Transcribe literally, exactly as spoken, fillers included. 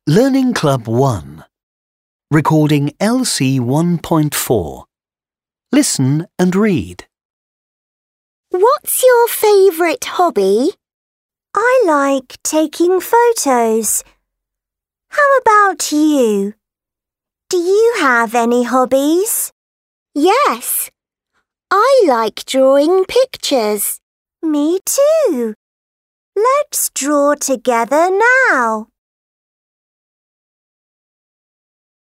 Learning Club one. Recording L C one point four. Listen and read. What's your favourite hobby? I like taking photos. How about you? Do you have any hobbies? Yes, I like drawing pictures. Me too. Let's draw together now.